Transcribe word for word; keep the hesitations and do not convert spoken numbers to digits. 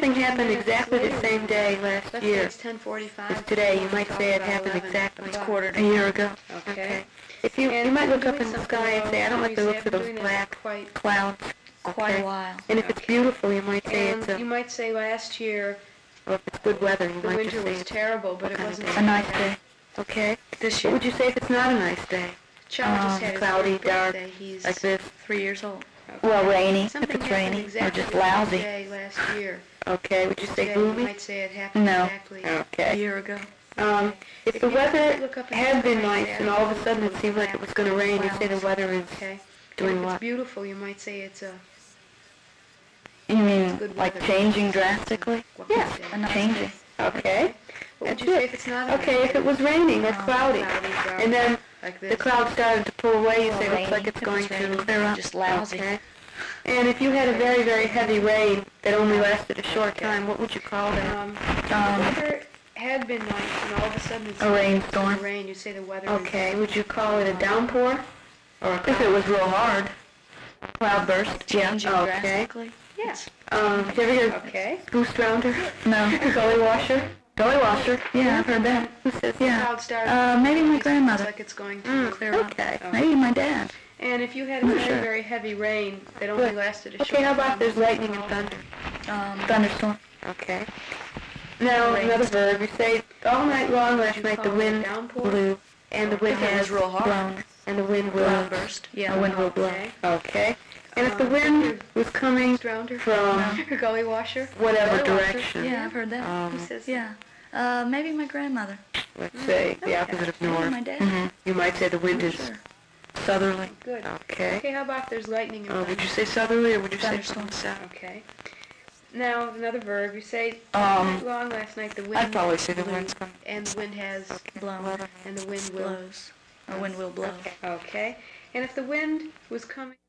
something happened exactly the same day last Let's say year it's ten forty-five. as today, you might say it happened exactly It's quarter a to year ago. Okay. If you, And you might if look you're up in doing the something sky and low, say, I don't you like the say, look I've of been those doing that black quite clouds. Quite Okay. a while. And if it's Okay. beautiful, you might say it's And a, you might say last year or if it's good weather, you the might winter just say was it's terrible, but it kind of wasn't day. A nice day. Okay. this What year. would you say if it's not a nice day? Charlie just Um, had his cloudy, birthday. dark, He's like this? three years old. Okay. Well, rainy, Something if it's happened rainy, or exactly just the lousy. day last year. Okay. Would you say Today, you gloomy? might say it happened No. exactly Okay. a year ago. Um, if If the you weather look up in had the been sky, nice say, and all of a sudden it seemed like it was going to rain, you say the weather is Okay. doing and if what? it's beautiful, you might say it's a You mean good like weather. changing drastically? What Yeah. kind of day? A nice changing. Okay. What would That's you say it. if it's not a Okay, nice if it was raining or Um, cloudy, cloudy, dark, and then like this? the clouds started to pull away, you Well, say it looks rainy. like it's If going it's raining, to clear up. just lousy. Okay. And if you had a very, very heavy rain that only lasted a short Okay. time, what would you call that? Um, the Um, weather had been nice, and all of a sudden it's A rainstorm. rain. You say the weather Okay, is would you call it a downpour? Or a If it was real hard. Cloudburst. changing Okay. drastically. Yeah. Um, did you ever hear Okay. goose drowner? No. Gully washer? Gully washer. Yeah, I've heard that. Who says The Yeah. cloud started. Uh, maybe my It's grandmother. like it's going to Mm, clear up. okay. Oh. Maybe my dad. And if you had a I'm very, sure. very heavy rain that only Good. lasted a short Okay, how time. about there's lightning and thunder? Um, thunderstorm. Okay. Now, Rain. another verb. You say, all night long last You night the call it a wind downpour? blew, and the wind If it has was real hard. blown, and the wind will Cloudburst. Yeah, the wind will blow. Okay. Okay. And if the Um, wind was coming Drowner? from Or gully washer? whatever Gully washer. direction, Yeah, I've heard that. um, Who says Yeah. Uh, maybe my grandmother. let's say the opposite of Maybe north, my dad. Mhm. you might say the wind is Sure. southerly. Good. Okay. Okay, how about there's lightning and Uh, thunder? would you say southerly or would you say Thunderstorm. something south? Okay. Now, another verb. You say, Um, all night long last night the wind I'd probably say the blew, wind's coming. and the wind has, Blown. and the wind will. Blows. A wind will blow. Okay. And if the wind was coming